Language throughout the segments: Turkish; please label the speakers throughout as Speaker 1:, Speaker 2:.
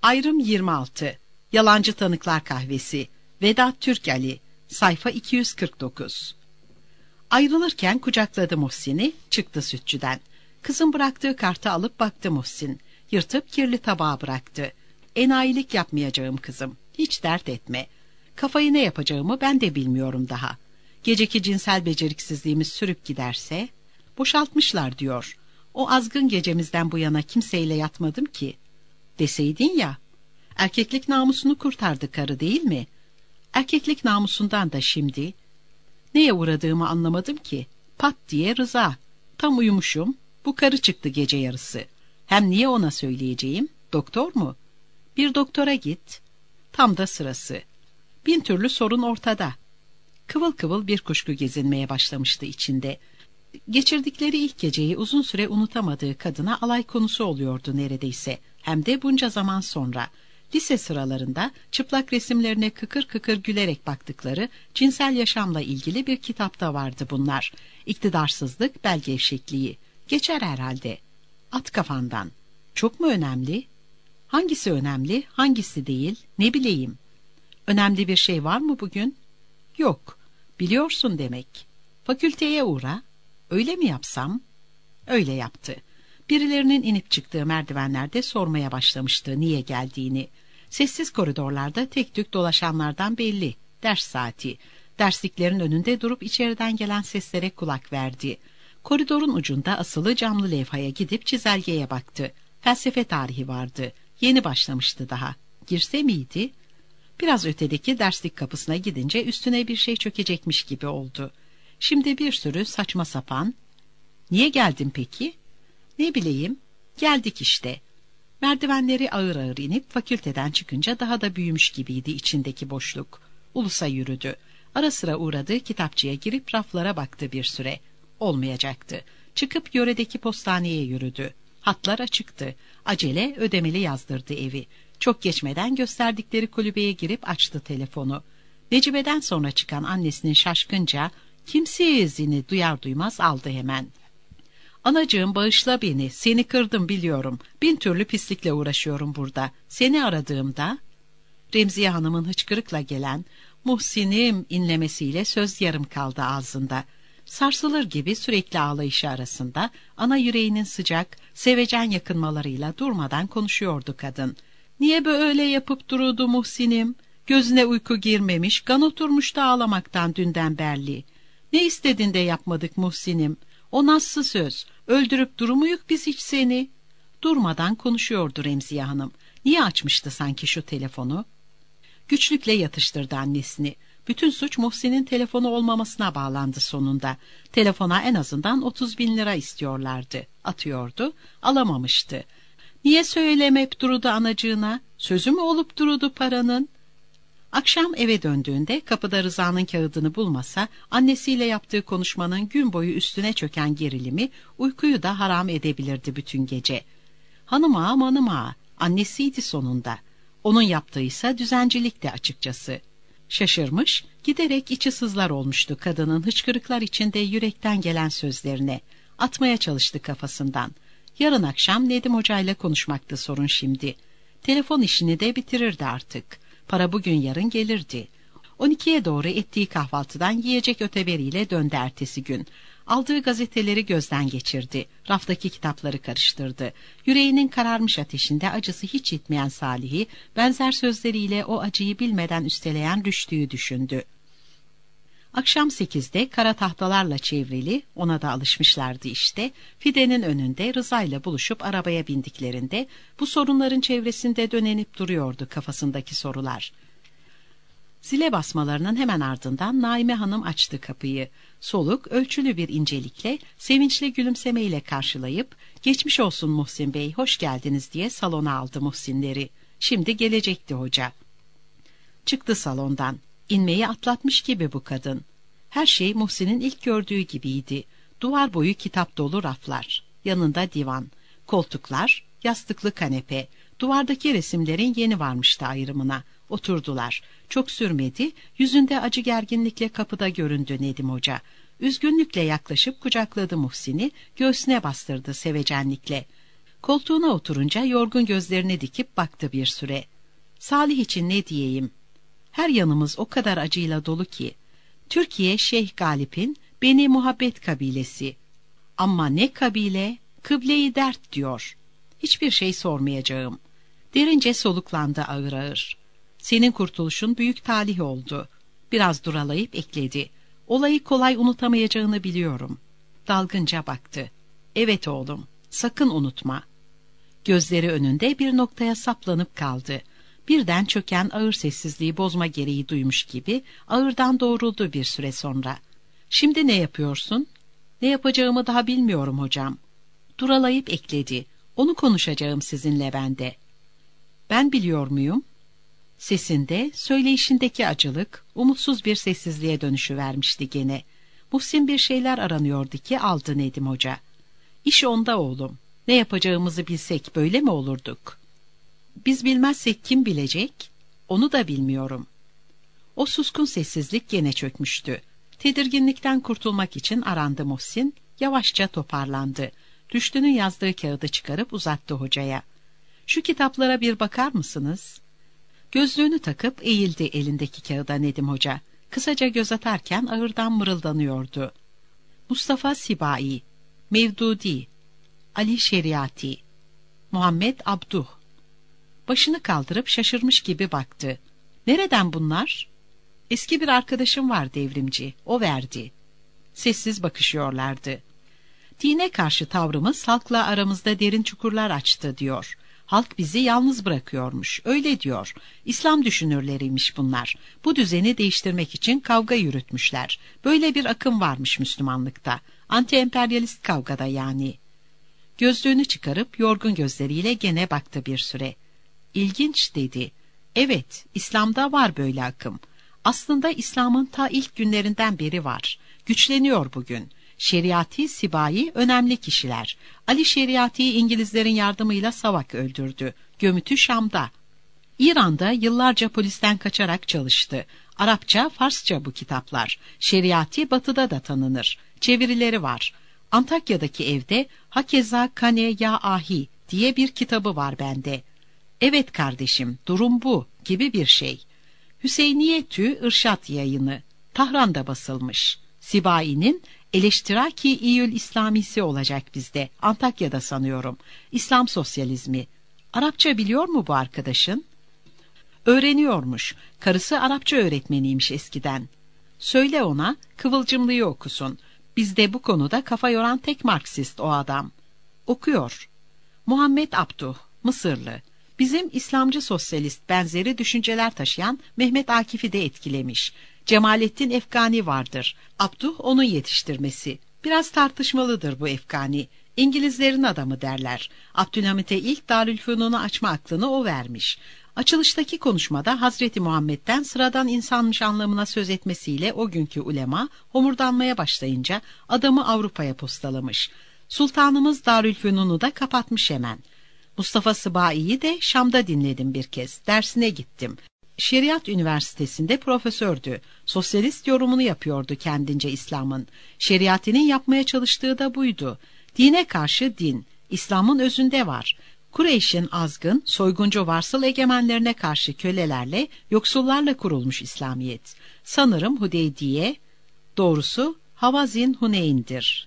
Speaker 1: Ayrım 26. Yalancı Tanıklar Kahvesi. Vedat Türkali. Sayfa 249. Ayrılırken kucakladı Muhsin'i, çıktı sütçüden. Kızın bıraktığı kartı alıp baktı Muhsin. Yırtıp kirli tabağa bıraktı. Enayilik yapmayacağım kızım. Hiç dert etme. Kafayı ne yapacağımı ben de bilmiyorum daha. Geceki cinsel beceriksizliğimiz sürüp giderse... Boşaltmışlar diyor. O azgın gecemizden bu yana kimseyle yatmadım ki. Deseydin ya. Erkeklik namusunu kurtardı karı değil mi? Erkeklik namusundan da şimdi... Neye uğradığımı anlamadım ki. Pat diye Rıza. Tam uyumuşum. Bu karı çıktı gece yarısı. Hem niye ona söyleyeceğim? Doktor mu? Bir doktora git. Tam da sırası. Bin türlü sorun ortada. Kıvıl kıvıl bir kuşku gezinmeye başlamıştı içinde. Geçirdikleri ilk geceyi uzun süre unutamadığı kadına alay konusu oluyordu neredeyse. Hem de bunca zaman sonra. Lise sıralarında çıplak resimlerine kıkır kıkır gülerek baktıkları cinsel yaşamla ilgili bir kitapta vardı bunlar. İktidarsızlık, bel gevşekliği. Geçer herhalde. At kafandan. Çok mu önemli? Hangisi önemli, hangisi değil, ne bileyim. Önemli bir şey var mı bugün? Yok. Biliyorsun demek. Fakülteye uğra. Öyle mi yapsam? Öyle yaptı. Birilerinin inip çıktığı merdivenlerde sormaya başlamıştı niye geldiğini. Sessiz koridorlarda tek tük dolaşanlardan belli. Ders saati. Dersliklerin önünde durup içeriden gelen seslere kulak verdi. Koridorun ucunda asılı camlı levhaya gidip çizelgeye baktı. Felsefe tarihi vardı. Yeni başlamıştı daha. Girse miydi? Biraz ötedeki derslik kapısına gidince üstüne bir şey çökecekmiş gibi oldu. Şimdi bir sürü saçma sapan... Niye geldin peki? Ne bileyim, geldik işte. Merdivenleri ağır ağır inip fakülteden çıkınca daha da büyümüş gibiydi içindeki boşluk. Ulusa yürüdü. Ara sıra uğradığı kitapçıya girip raflara baktı bir süre. Olmayacaktı. Çıkıp yöredeki postaneye yürüdü. Hatlar açıktı. Acele ödemeli yazdırdı evi. Çok geçmeden gösterdikleri kulübeye girip açtı telefonu. Necibe'den sonra çıkan annesinin şaşkınca "Kimsizini" duyar duymaz aldı hemen. "Anacığım bağışla beni, seni kırdım biliyorum. Bin türlü pislikle uğraşıyorum burada. Seni aradığımda..." Remziye Hanım'ın hıçkırıkla gelen "Muhsin'im" inlemesiyle söz yarım kaldı ağzında. Sarsılır gibi sürekli ağlayışı arasında ana yüreğinin sıcak, sevecen yakınmalarıyla durmadan konuşuyordu kadın. "Niye böyle yapıp duruyordu Muhsin'im? Gözüne uyku girmemiş, kan oturmuş da ağlamaktan dünden berli. Ne istedin de yapmadık Muhsin'im? O nasıl söz? Öldürüp durumuyuk biz hiç seni." Durmadan konuşuyordu Remziye Hanım. Niye açmıştı sanki şu telefonu? Güçlükle yatıştırdı annesini. Bütün suç Muhsin'in telefonu olmamasına bağlandı sonunda. Telefona en azından 30.000 lira istiyorlardı. Atıyordu, alamamıştı. Niye söylemeyip durudu anacığına? Sözü mü olup durudu paranın? Akşam eve döndüğünde kapıda Rıza'nın kağıdını bulmasa annesiyle yaptığı konuşmanın gün boyu üstüne çöken gerilimi uykuyu da haram edebilirdi bütün gece. Hanım ağa, annesiydi sonunda. Onun yaptığıysa düzencilikti açıkçası. Şaşırmış, giderek içi sızlar olmuştu kadının hıçkırıklar içinde yürekten gelen sözlerine. Atmaya çalıştı kafasından. Yarın akşam Nedim Hoca'yla konuşmaktı sorun şimdi. Telefon işini de bitirirdi artık. Para bugün yarın gelirdi. 12'ye doğru ettiği kahvaltıdan yiyecek öteberiyle döndü ertesi gün. Aldığı gazeteleri gözden geçirdi. Raftaki kitapları karıştırdı. Yüreğinin kararmış ateşinde acısı hiç yitmeyen Salih'i, benzer sözleriyle o acıyı bilmeden üsteleyen Rüştü'yü düşündü. Akşam 8'de kara tahtalarla çevrili, ona da alışmışlardı işte, Fide'nin önünde Rıza'yla buluşup arabaya bindiklerinde bu sorunların çevresinde dönenip duruyordu kafasındaki sorular. Zile basmalarının hemen ardından Naime Hanım açtı kapıyı. Soluk, ölçülü bir incelikle, sevinçli gülümsemeyle karşılayıp "Geçmiş olsun Muhsin Bey, hoş geldiniz" diye salona aldı Muhsinleri. Şimdi gelecekti hoca. Çıktı salondan. İnmeyi atlatmış gibi bu kadın. Her şey Muhsin'in ilk gördüğü gibiydi. Duvar boyu kitap dolu raflar. Yanında divan. Koltuklar, yastıklı kanepe. Duvardaki resimlerin yeni varmıştı ayrımına. Oturdular. Çok sürmedi. Yüzünde acı gerginlikle kapıda göründü Nedim Hoca. Üzgünlükle yaklaşıp kucakladı Muhsin'i. Göğsüne bastırdı sevecenlikle. Koltuğuna oturunca yorgun gözlerini dikip baktı bir süre. Salih için ne diyeyim? Her yanımız o kadar acıyla dolu ki. Türkiye Şeyh Galip'in Beni Muhabbet kabilesi. Ama ne kabile? Kıble-i dert diyor. Hiçbir şey sormayacağım. Derince soluklandı ağır ağır. Senin kurtuluşun büyük talih oldu. Biraz duralayıp ekledi. Olayı kolay unutamayacağını biliyorum. Dalgınca baktı. Evet oğlum, sakın unutma. Gözleri önünde bir noktaya saplanıp kaldı. Birden çöken ağır sessizliği bozma gereği duymuş gibi ağırdan doğruldu bir süre sonra. Şimdi ne yapıyorsun? Ne yapacağımı daha bilmiyorum hocam. Duralayıp ekledi. Onu konuşacağım sizinle ben de. Ben biliyor muyum? Sesinde, söyleyişindeki acılık, umutsuz bir sessizliğe dönüşüvermişti gene. Muhsin bir şeyler aranıyordu ki aldı Nedim Hoca. İş onda oğlum. Ne yapacağımızı bilsek böyle mi olurduk? Biz bilmezsek kim bilecek? Onu da bilmiyorum. O suskun sessizlik gene çökmüştü. Tedirginlikten kurtulmak için arandı Muhsin, yavaşça toparlandı. Rüştü'nün yazdığı kağıdı çıkarıp uzattı hocaya. Şu kitaplara bir bakar mısınız? Gözlüğünü takıp eğildi elindeki kağıda Nedim Hoca. Kısaca göz atarken ağırdan mırıldanıyordu. Mustafa Sibai, Mevdudi, Ali Şeriati, Muhammed Abduh. Başını kaldırıp şaşırmış gibi baktı. Nereden bunlar? Eski bir arkadaşım var devrimci, o verdi. Sessiz bakışıyorlardı. Dine karşı tavrımız halkla aramızda derin çukurlar açtı diyor. Halk bizi yalnız bırakıyormuş, öyle diyor. İslam düşünürleriymiş bunlar. Bu düzeni değiştirmek için kavga yürütmüşler. Böyle bir akım varmış Müslümanlıkta. Anti-emperyalist kavgada yani. Gözlüğünü çıkarıp yorgun gözleriyle gene baktı bir süre. İlginç dedi. Evet, İslam'da var böyle akım. Aslında İslam'ın ta ilk günlerinden beri var. Güçleniyor bugün. Şeriati, Sibai önemli kişiler. Ali Şeriati'yi İngilizlerin yardımıyla Savak öldürdü. Gömütü Şam'da. İran'da yıllarca polisten kaçarak çalıştı. Arapça, Farsça bu kitaplar. Şeriati Batı'da da tanınır. Çevirileri var. Antakya'daki evde Hakeza Kane Ya Ahi diye bir kitabı var bende. Evet kardeşim, durum bu gibi bir şey. Hüseyniyetü İrşad yayını. Tahran'da basılmış. Sibai'nin Eleştiraki İyül İslamisi olacak bizde. Antakya'da sanıyorum. İslam sosyalizmi. Arapça biliyor mu bu arkadaşın? Öğreniyormuş. Karısı Arapça öğretmeniymiş eskiden. Söyle ona Kıvılcımlı'yı okusun. Bizde bu konuda kafa yoran tek Marksist o adam. Okuyor. Muhammed Abduh, Mısırlı. Bizim İslamcı sosyalist benzeri düşünceler taşıyan Mehmet Akif'i de etkilemiş. Cemalettin Efgani vardır. Abduh onun yetiştirmesi. Biraz tartışmalıdır bu Efgani. İngilizlerin adamı derler. Abdülhamit'e ilk Darülfünun'u açma aklını o vermiş. Açılıştaki konuşmada Hazreti Muhammed'den sıradan insanmış anlamına söz etmesiyle o günkü ulema homurdanmaya başlayınca adamı Avrupa'ya postalamış. Sultanımız Darülfünun'u da kapatmış hemen. Mustafa Sibai'yi de Şam'da dinledim bir kez. Dersine gittim. Şeriat Üniversitesi'nde profesördü. Sosyalist yorumunu yapıyordu kendince İslam'ın. Şeriatinin yapmaya çalıştığı da buydu. Dine karşı din, İslam'ın özünde var. Kureyş'in azgın, soyguncu varsıl egemenlerine karşı kölelerle, yoksullarla kurulmuş İslamiyet. Sanırım Hudeydiye, doğrusu Havazin Huneyn'dir.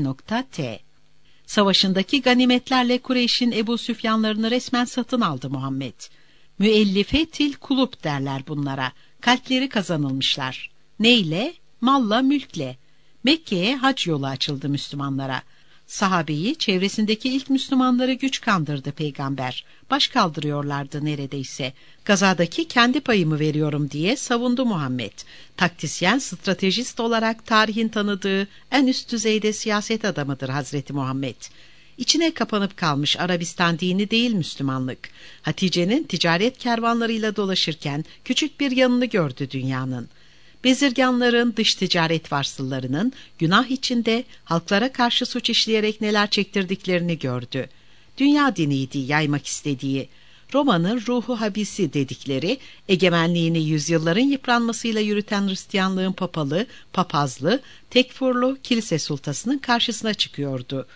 Speaker 1: V.T. Savaşındaki ganimetlerle Kureyş'in Ebu Süfyanlarını resmen satın aldı Muhammed. Müellife til kulüp derler bunlara. Kalpleri kazanılmışlar. Neyle? Malla, mülkle. Mekke'ye hac yolu açıldı Müslümanlara. Sahabeyi, çevresindeki ilk Müslümanları güç kandırdı peygamber. Baş kaldırıyorlardı neredeyse. Gazadaki kendi payımı veriyorum diye savundu Muhammed. Taktisyen, stratejist olarak tarihin tanıdığı en üst düzeyde siyaset adamıdır Hazreti Muhammed. İçine kapanıp kalmış Arabistan dini değil Müslümanlık. Hatice'nin ticaret kervanlarıyla dolaşırken küçük bir yanını gördü dünyanın. Bezirganların, dış ticaret varsıllarının günah içinde halklara karşı suç işleyerek neler çektirdiklerini gördü. Dünya diniydi yaymak istediği. Roma'nın ruhu habisi dedikleri, egemenliğini yüzyılların yıpranmasıyla yürüten Hristiyanlığın papalı, papazlı, tekfurlu kilise sultasının karşısına çıkıyordu.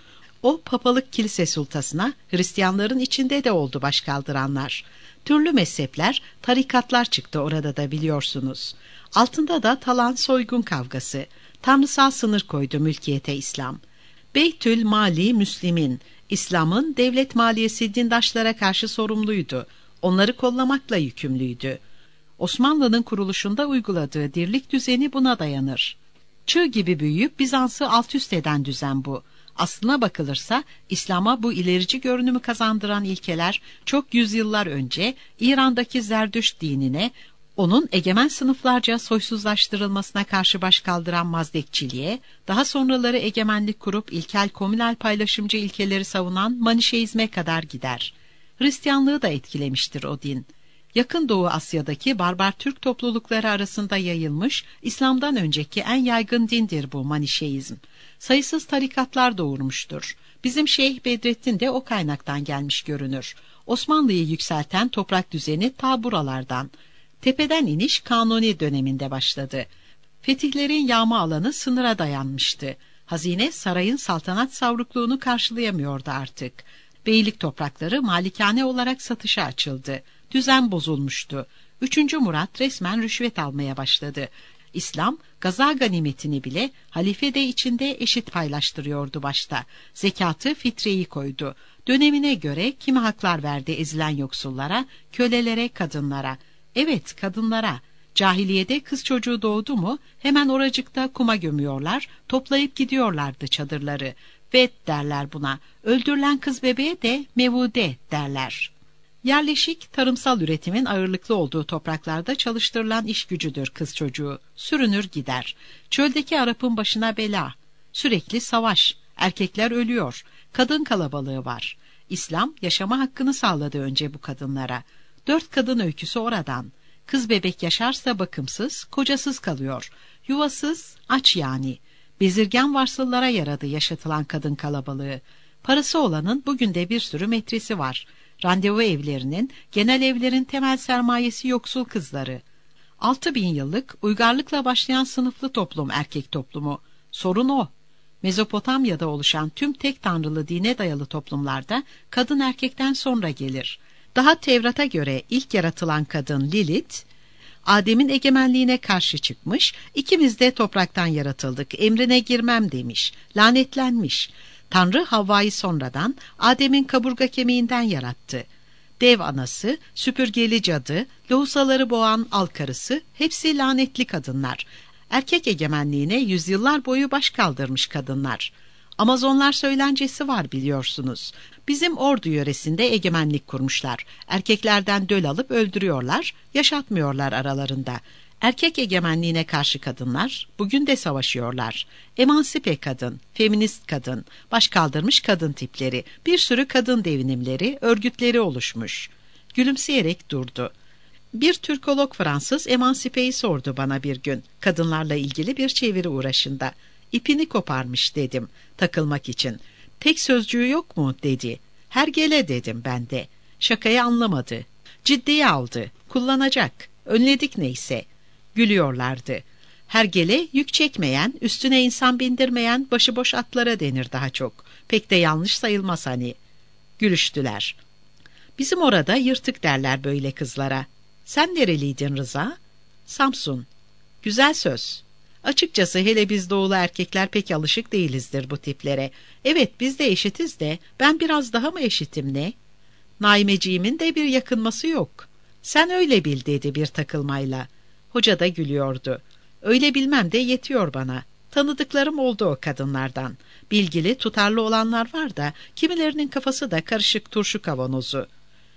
Speaker 1: O papalık kilise sultasına Hristiyanların içinde de oldu başkaldıranlar. Türlü mezhepler, tarikatlar çıktı orada da biliyorsunuz. Altında da talan soygun kavgası. Tanrısal sınır koydu mülkiyete İslam. Beytül Mali Müslimin, İslam'ın devlet maliyesi dindaşlara karşı sorumluydu. Onları kollamakla yükümlüydü. Osmanlı'nın kuruluşunda uyguladığı dirlik düzeni buna dayanır. Çığ gibi büyüyüp Bizans'ı alt üst eden düzen bu. Aslına bakılırsa İslam'a bu ilerici görünümü kazandıran ilkeler çok yüzyıllar önce İran'daki Zerdüşt dinine, onun egemen sınıflarca soysuzlaştırılmasına karşı başkaldıran Mazdekçiliğe, daha sonraları egemenlik kurup ilkel komünel paylaşımcı ilkeleri savunan Manişeizme kadar gider. Hristiyanlığı da etkilemiştir o din. Yakın Doğu Asya'daki barbar Türk toplulukları arasında yayılmış, İslam'dan önceki en yaygın dindir bu Manişeizm. Sayısız tarikatlar doğurmuştur. Bizim Şeyh Bedrettin de o kaynaktan gelmiş görünür. Osmanlı'yı yükselten toprak düzeni ta buralardan. Tepeden iniş Kanuni döneminde başladı. Fetihlerin yağma alanı sınıra dayanmıştı. Hazine sarayın saltanat savrukluğunu karşılayamıyordu artık. Beylik toprakları malikane olarak satışa açıldı. Düzen bozulmuştu. 3. Murat resmen rüşvet almaya başladı. İslam, gaza ganimetini bile halife de içinde eşit paylaştırıyordu başta. Zekatı, fitreyi koydu. Dönemine göre kimi haklar verdi ezilen yoksullara, kölelere, kadınlara. Evet, kadınlara. Cahiliyede kız çocuğu doğdu mu hemen oracıkta kuma gömüyorlar, toplayıp gidiyorlardı çadırları. Vet derler buna. Öldürülen kız bebeğe de mevude derler. Yerleşik, tarımsal üretimin ağırlıklı olduğu topraklarda çalıştırılan iş gücüdür kız çocuğu. Sürünür gider. Çöldeki Arap'ın başına bela. Sürekli savaş. Erkekler ölüyor. Kadın kalabalığı var. İslam yaşama hakkını sağladı önce bu kadınlara. 4 kadın öyküsü oradan. Kız bebek yaşarsa bakımsız, kocasız kalıyor. Yuvasız, aç yani. Bezirgen varsıllara yaradı yaşatılan kadın kalabalığı. Parası olanın bugün de bir sürü metresi var. Randevu evlerinin, genel evlerin temel sermayesi yoksul kızları. 6000 yıllık uygarlıkla başlayan sınıflı toplum erkek toplumu. Sorun o. Mezopotamya'da oluşan tüm tek tanrılı dine dayalı toplumlarda kadın erkekten sonra gelir. Daha Tevrat'a göre ilk yaratılan kadın Lilith, Adem'in egemenliğine karşı çıkmış, ikimiz de topraktan yaratıldık, emrine girmem demiş, lanetlenmiş. Tanrı Havva'yı sonradan Adem'in kaburga kemiğinden yarattı. Dev anası, süpürgeli cadı, lohusaları boğan al karısı hepsi lanetli kadınlar. Erkek egemenliğine yüzyıllar boyu baş kaldırmış kadınlar. Amazonlar söylencesi var biliyorsunuz. Bizim Ordu yöresinde egemenlik kurmuşlar. Erkeklerden döl alıp öldürüyorlar, yaşatmıyorlar aralarında. Erkek egemenliğine karşı kadınlar bugün de savaşıyorlar. Emansipe kadın, feminist kadın, başkaldırmış kadın tipleri, bir sürü kadın devinimleri, örgütleri oluşmuş. Gülümseyerek durdu. Bir Türkolog Fransız Emansipe'yi sordu bana bir gün, kadınlarla ilgili bir çeviri uğraşında. İpini koparmış dedim, takılmak için. Tek sözcüğü yok mu dedi. Hergele dedim ben de. Şakayı anlamadı. Ciddiye aldı. Kullanacak. Önledik neyse. Gülüyorlardı. Hergele yük çekmeyen, üstüne insan bindirmeyen başıboş atlara denir daha çok. Pek de yanlış sayılmaz hani. Gülüştüler. Bizim orada yırtık derler böyle kızlara. Sen nereliydin Rıza? Samsun. Güzel söz. Açıkçası hele biz doğulu erkekler pek alışık değilizdir bu tiplere. Evet biz de eşitiz de ben biraz daha mı eşitim ne? Naimeciğimin de bir yakınması yok. Sen öyle bil dedi bir takılmayla. Hoca da gülüyordu. Öyle bilmem de yetiyor bana. Tanıdıklarım oldu o kadınlardan. Bilgili, tutarlı olanlar var da kimilerinin kafası da karışık turşu kavanozu.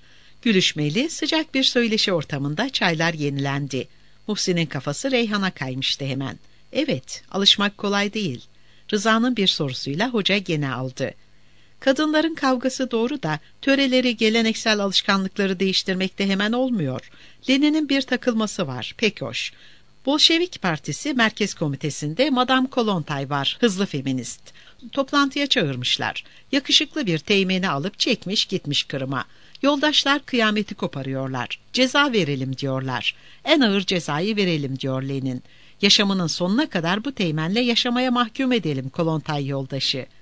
Speaker 1: Gülüşmeli, sıcak bir söyleşi ortamında çaylar yenilendi. Muhsin'in kafası Reyhan'a kaymıştı hemen. Evet, alışmak kolay değil. Rıza'nın bir sorusuyla hoca gene aldı. Kadınların kavgası doğru da töreleri, geleneksel alışkanlıkları değiştirmekte hemen olmuyor. Lenin'in bir takılması var, pek hoş. Bolşevik Partisi Merkez Komitesi'nde Madame Kollontaj var, hızlı feminist. Toplantıya çağırmışlar. Yakışıklı bir teğmeni alıp çekmiş gitmiş Kırım'a. Yoldaşlar kıyameti koparıyorlar. Ceza verelim diyorlar. En ağır cezayı verelim diyor Lenin. Yaşamının sonuna kadar bu teğmenle yaşamaya mahkum edelim Kollontaj yoldaşı.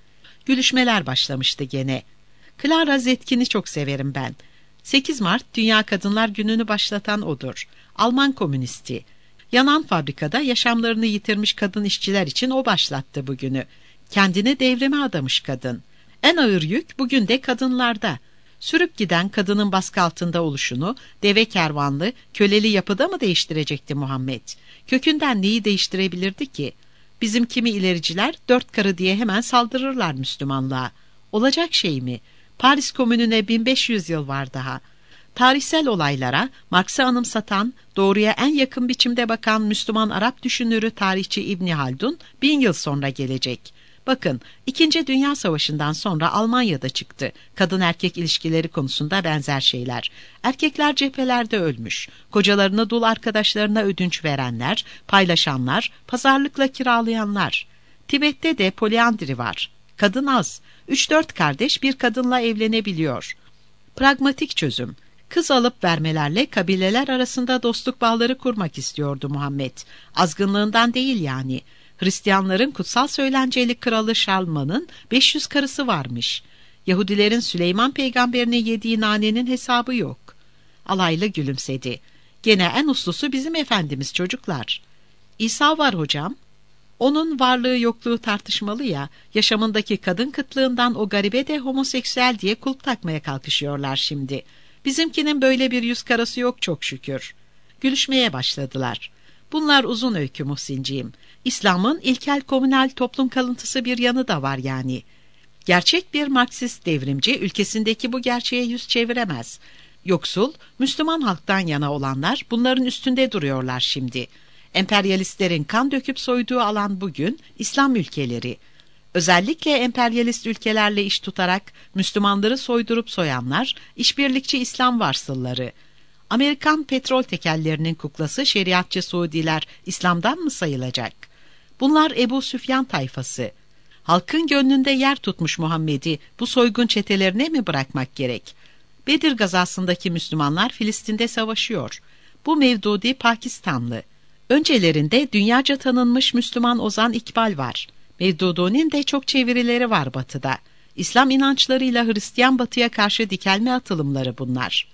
Speaker 1: Gülüşmeler başlamıştı gene. Clara Zetkin'i çok severim ben. 8 Mart Dünya Kadınlar Günü'nü başlatan odur. Alman komünisti. Yanan fabrikada yaşamlarını yitirmiş kadın işçiler için o başlattı bugünü. Kendini devrime adamış kadın. En ağır yük bugün de kadınlarda. Sürüp giden kadının baskı altında oluşunu deve kervanlı, köleli yapıda mı değiştirecekti Muhammed? Kökünden neyi değiştirebilirdi ki? Bizim kimi ilericiler 4 karı diye hemen saldırırlar Müslümanlığa. Olacak şey mi? Paris Komünü'ne 1500 yıl var daha. Tarihsel olaylara Marx'ı anımsatan, doğruya en yakın biçimde bakan Müslüman Arap düşünürü tarihçi İbni Haldun 1000 yıl sonra gelecek. Bakın, 2. Dünya Savaşı'ndan sonra Almanya'da çıktı. Kadın erkek ilişkileri konusunda benzer şeyler. Erkekler cephelerde ölmüş. Kocalarını dul arkadaşlarına ödünç verenler, paylaşanlar, pazarlıkla kiralayanlar. Tibet'te de poliandri var. Kadın az. 3-4 kardeş bir kadınla evlenebiliyor. Pragmatik çözüm. Kız alıp vermelerle kabileler arasında dostluk bağları kurmak istiyordu Muhammed. Azgınlığından değil yani. Hristiyanların kutsal söylenceli kralı Şalman'ın 500 karısı varmış. Yahudilerin Süleyman peygamberine yediği nanenin hesabı yok. Alaylı gülümsedi. Gene en uslusu bizim Efendimiz çocuklar. İsa var hocam. Onun varlığı yokluğu tartışmalı ya, yaşamındaki kadın kıtlığından o garibe de homoseksüel diye kulp takmaya kalkışıyorlar şimdi. Bizimkinin böyle bir yüz karası yok çok şükür. Gülüşmeye başladılar. Bunlar uzun öykü Muhsinciğim. İslam'ın ilkel komünal toplum kalıntısı bir yanı da var yani. Gerçek bir Marksist devrimci ülkesindeki bu gerçeğe yüz çeviremez. Yoksul, Müslüman halktan yana olanlar bunların üstünde duruyorlar şimdi. Emperyalistlerin kan döküp soyduğu alan bugün İslam ülkeleri. Özellikle emperyalist ülkelerle iş tutarak Müslümanları soydurup soyanlar, işbirlikçi İslam varsılları. Amerikan petrol tekellerinin kuklası şeriatçı Suudiler İslam'dan mı sayılacak? Bunlar Ebu Süfyan tayfası. Halkın gönlünde yer tutmuş Muhammed'i bu soygun çetelerine mi bırakmak gerek? Bedir gazasındaki Müslümanlar Filistin'de savaşıyor. Bu Mevdudi Pakistanlı. Öncelerinde dünyaca tanınmış Müslüman ozan İkbal var. Mevdudi'nin de çok çevirileri var batıda. İslam inançlarıyla Hristiyan batıya karşı dikelme atılımları bunlar.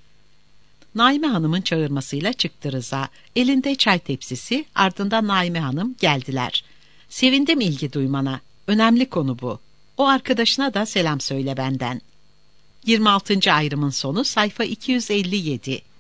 Speaker 1: Naime Hanım'ın çağırmasıyla çıktı Rıza. Elinde çay tepsisi, ardından Naime Hanım geldiler. Sevindim ilgi duymana. Önemli konu bu. O arkadaşına da selam söyle benden. 26. ayrımın sonu sayfa 257.